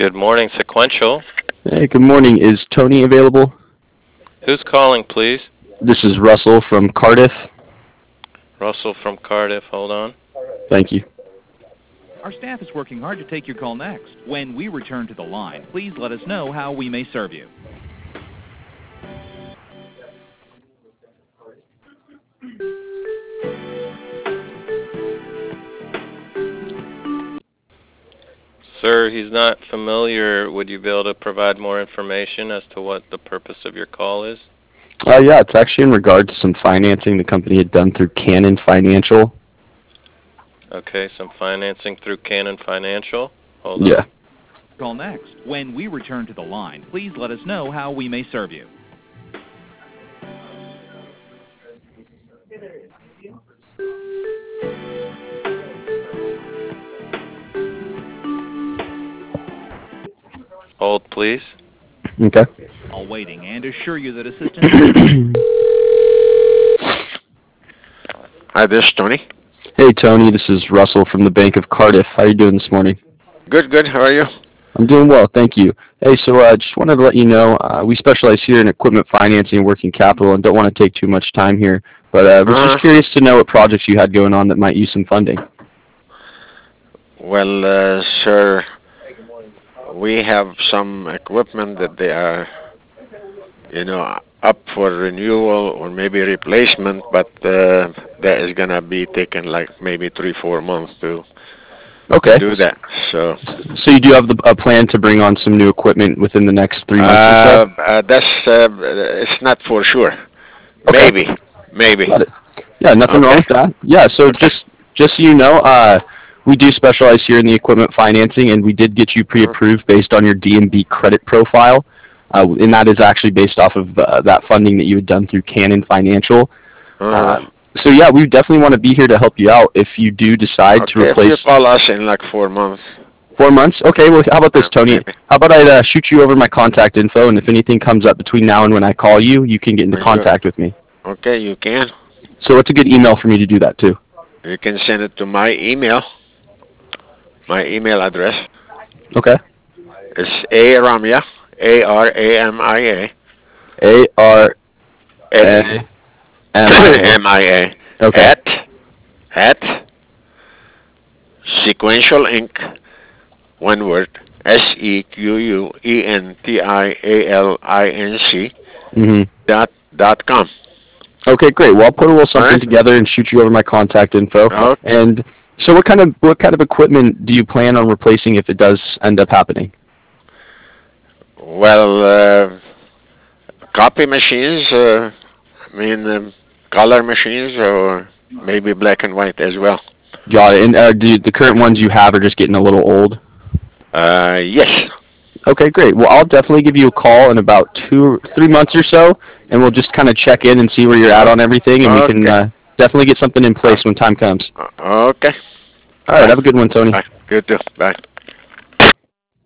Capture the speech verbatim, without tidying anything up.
Good morning, Sequential. Hey, good morning. Is Tony available? Who's calling, please? This is Russell from Cardiff. Russell from Cardiff. Hold on. Thank you. Our staff is working hard to take your call next. When we return to the line, please let us know how we may serve you. Sir, he's not familiar. Would you be able to provide more information as to what the purpose of your call is? Uh, yeah, it's actually in regard to some financing the company had done through Cannon Financial. Okay, some financing through Cannon Financial. Hold Yeah. on. Call next. When we return to the line, please let us know how we may serve you. Hold, please. Okay. All waiting and assure you that assistance... Hi, this is Tony. Hey, Tony. This is Russell from the Bank of Cardiff. How are you doing this morning? Good, good. How are you? I'm doing well, thank you. Hey, so I uh, just wanted to let you know uh, we specialize here in equipment financing and working capital, and don't want to take too much time here. But I uh, was uh-huh. just curious to know what projects you had going on that might use some funding. Well, uh, sir, we have some equipment that they are, you know, up for renewal or maybe replacement, but uh, that is gonna be taking like maybe three, four months to Okay. do that. So. So you do have the, a plan to bring on some new equipment within the next three months or Uh, so? uh, that's uh, it's not for sure. Okay. Maybe, maybe. Got it. Yeah, nothing Okay. wrong with that. Yeah, so Okay. just just so you know, uh, we do specialize here in the equipment financing, and we did get you pre-approved based on your D and B credit profile, uh, and that is actually based off of uh, that funding that you had done through Cannon Financial. Uh, Um, so yeah, we definitely want to be here to help you out if you do decide to okay, if you replace call us in like four months. four months. Okay, well, how about Uh, this, Tony? maybe. How about I uh, shoot you over my contact info, and if anything comes up between now and when I call you, you can get into Sure. contact with me. Okay, you can. So what's a good email for me to do that to? You can send it to my email. My email address Okay. is A Ramia, A R A M I A, A R A A M I A. M I A, Okay. at, at Sequential Inc, one word, S E Q U E N T I A L I N C Mhm. dot, dot com. Okay, great. Well, I'll put a little All something right? together and shoot you over my contact info. Oh, And so, what kind of what kind of equipment do you plan on replacing if it does end up happening? well, uh, copy machines, uh, I mean, um, color machines, or maybe black and white as well. Got it. And uh, do the current ones you have are just getting a little old? Uh, yes. Okay, great. Well, I'll definitely give you a call in about two, three months or so, and we'll just kind of check in and see where you're at Oh, on everything, and we can okay. uh, definitely get something in Uh, place when time comes. uh, okay. All right, Bye. have a good one, Tony. Bye. You too. Bye.